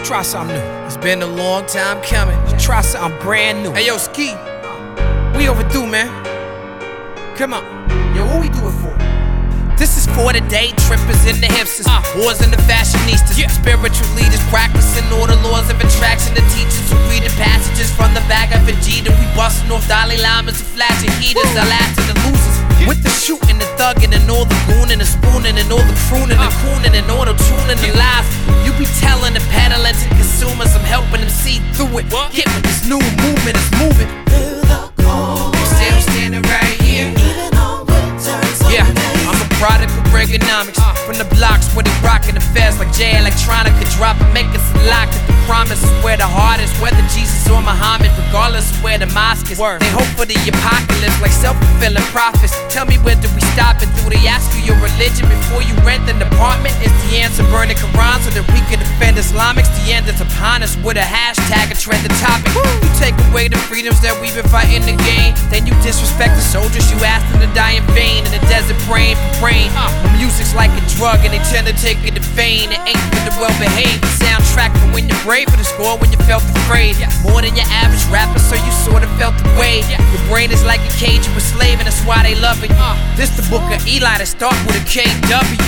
try something new. It's been a long time coming. Try something brand new. Hey yo, Ski, We overdue, man. Come on. yo, what we do it for? This is for the day trippers and the hipsters, whores and the fashionistas, spiritual leaders practicing all the laws of attraction. The teachers who reading passages from the back of Vegeta. We busting off Dalai Lamas and flashing heaters. The last of the losers with the shooting, the thugging, and all the gooning, and spooning, and all the crooning, and cooning, and auto-tuning the lies. You be telling the peddling to consumers, I'm helping them see through it. Get with this new movement, it's moving. Still standing right here. Yeah, I'm a product of Reaganomics. From the blocks where they rockin' the feds like Jay Electronica. Drop and make us a lock. That the promise is where the heart is. Whether Jesus or Muhammad, regardless of where the mosque is. They hope for the apocalypse like self-fulfilling prophets. Tell me, where do we stop and do they ask you your religion before you rent an apartment? Is the answer burn the Quran so that we can defend Islamics? The end is upon us with a hashtag, a trending topic. You take away the freedoms that we've been fighting to gain, then you disrespect the soldiers. You ask them to die in vain in the desert praying for rain. My music's like a drug and they tend to take it in vain. It ain't for the well-behaved. The soundtrack for when you're brave, for the score when you felt afraid. More than your average rapper, so you sorta felt the way. Your brain is like a cage you a slave, and that's why they love it. This the book of Eli that start with a KW.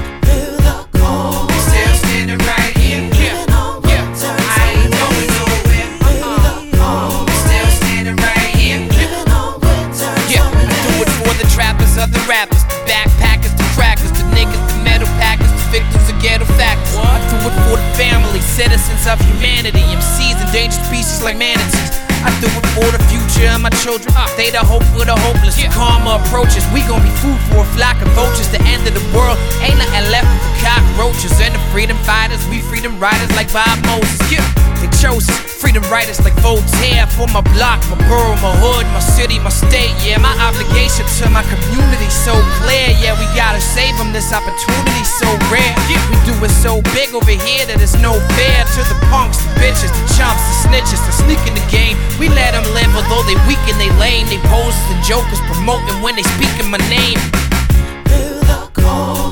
Still standing right here. I ain't going nowhere. Still standing right here. Yeah, I do it for the trappers, other rappers, the backpackers, the crackers, the niggas, the metal packers, the victims of ghetto factors. I do it for the family, citizens of humanity, MCs, endangered species like manatees. I do it for the future of my children. They the hope for the hopeless. The karma approaches. We gon' be food for a flock of vultures. The end of the world ain't nothing left but cockroaches. And the freedom fighters, we freedom riders like Bob Moses. Yeah, they chose us. Freedom writers like Voltaire. For my block, my borough, my hood, my city, my state. Yeah, my obligation to my community so clear. Yeah, we gotta save them. This opportunity so rare. Yeah, we do it so big over here that it's no fair to the punks, the bitches, the chumps, the snitches, the sneak in the game. We let them live, although they weak and they lame. They pose as the jokers, promoting when they speaking my name.